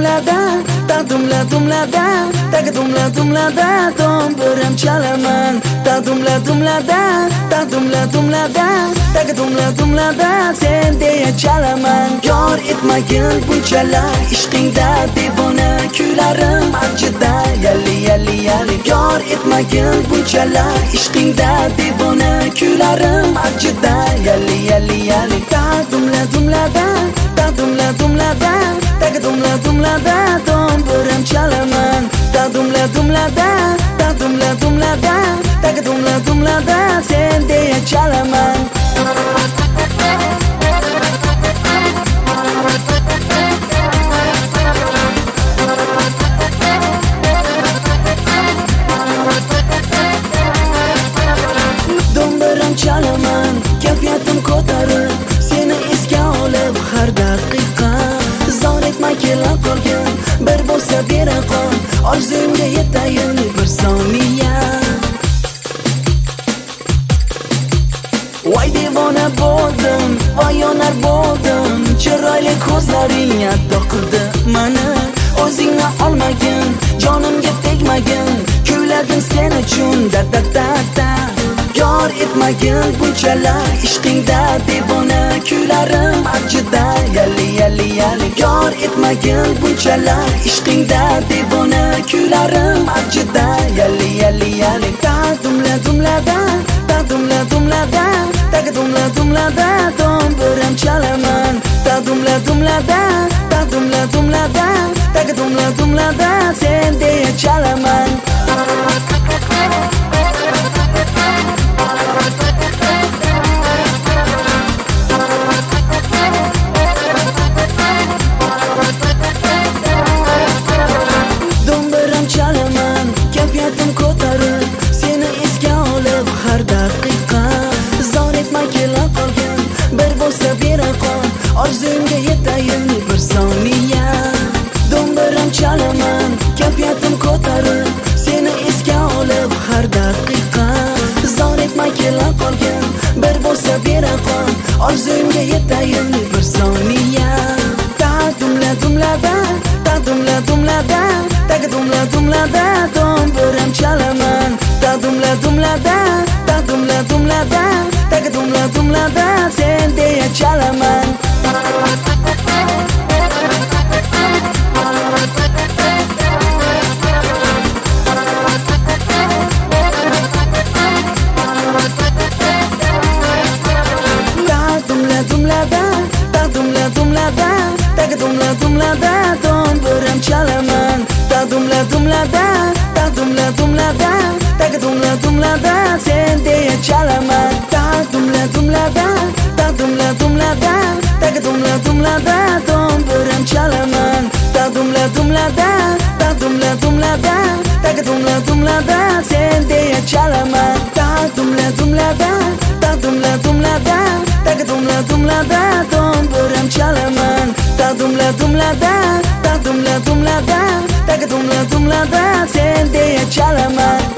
dumlada tag dumlada tombirim chalaman tag dumlada tag dumlada sen deya chalaman yor etmagin bunchalar ishqingda devona kularim avjida yalli yor etmagin bunchalar ishqingda devona kularim avjida yalli tag dumlada tag dumlada tombirim chalaman tag dumlada sen deya chalaman dombiram chalaman kayfiyatim ko'tarib seni esga olib har daqiqa zor etma kela qolgan bir bo'lsa beraqon orzumga yetayin bir soniya voy devona bo'ldim voy yonar bo'ldim chiroyli ko'zlaring hatto qildi mani o'zingni olmagin jonimga tegmagin kuyladim sen uchun da yor etmagin bunchalar ishqingda devona kuylarim avjida yalli yor etmagin bunchalar ishqingda devona kuylarim avjida yalli tag dumlada tombirim chalaman tag dumlada sen deya chalaman dombiram chalaman kayfiyatim ko'tarib seni esga olib har daqiqa zor etma kela qolgan bir bo'lsa beraqon orzumga yetayin bir soniya dombiram chalaman kayfiyatim ko'tarib seni esga olib har daqiqa zor etma kela qolgan bir bo'lsa beraqon orzumga yetayin bir soniya tag dumlada tombirim chalaman tag dumlada sen deya chalaman tombirim chalaman tag dumlada sen deya chalaman tag dumlada tombirim chalaman tag dumlada sen deya chalaman tag dumlada tombirim chalaman tag dumlada sen deya chalaman